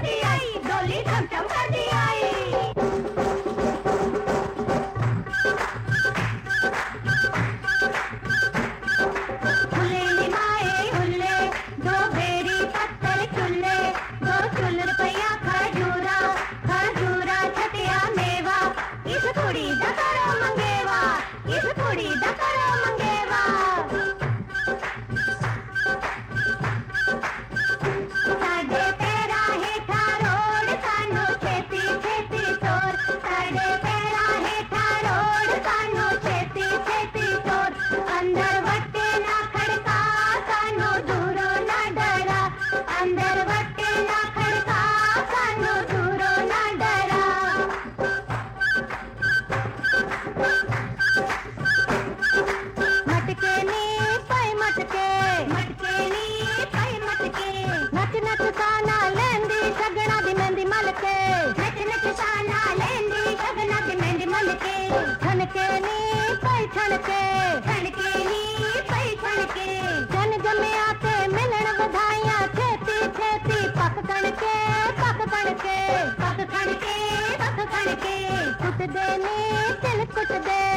कर दी आई, डोली छम छम कर दी आई। हुल्ले निभाए हुल्ले, दो बेरी पत्थर चुल्ले, 2 चुल रुपया खजूरा, खजूरा छटिया मेवा, इस कुड़ी दा करो मंगेवा, इस कुड़ी दा करो मंगेवा। साडे पैरा हेठा रोड सानू छेती छेती तोर, साडे पैरा हेठा रोड सानू छेती छेती तोर, अंदर वटे ना खड़का सानू दूरो ना डरा, अंदर वटे ना खड़का सानू दूरो ना डरा। मटके नी पाई मटके, मटके नी पाई मटके, नच नच साना लेंदी शगना दी मेहंदी मलके, नच नच साना लेंदी शगना दी मेहंदी मलके, छनके नी पाई छनके, छनके नी पाई छनके, जन जमे आते मिलन बधाइयां छेती छेती पक कणके, पक कणके, पक कणके, पक कणके, कुट दे नी तिल कुट दे,